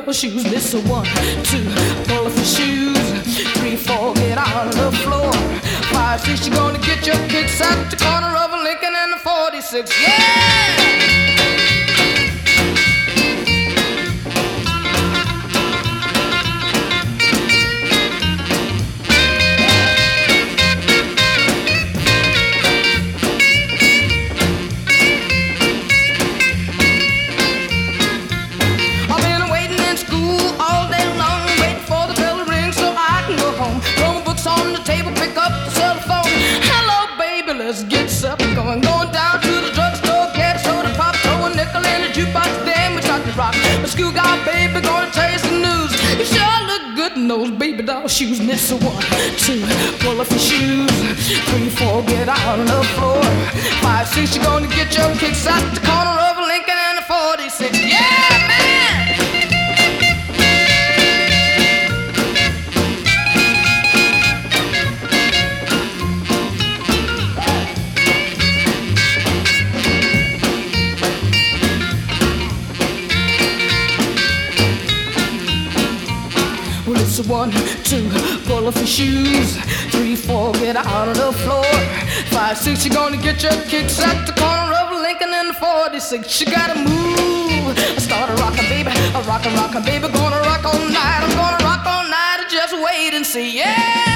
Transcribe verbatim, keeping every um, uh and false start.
doll shoes. Miss a one, two, pull off your shoes. Three, four, get on the floor. Five, six, you're gonna get your kicks at the corner of a Lincoln and a forty-six. Yeah! Let's get something going. Going down to the drugstore, get a soda pop, throw a nickel in the jukebox, then we start to rock. The school guy, baby, gonna tell you some news. You sure look good in those baby doll shoes. Miss a one, two, pull off your shoes. Three, four, get out on the floor. Five, six, you're gonna get your kicks out the corner of a Lincoln and a forty-six. Yeah, man! One, two, pull off your shoes. Three, four, get out on the floor. Five, six, you're gonna get your kicks at the corner of Lincoln and forty-six. You gotta move, start a rockin', baby, a rockin', rockin', baby. Gonna rock all night, I'm gonna rock all night. Just wait and see, yeah.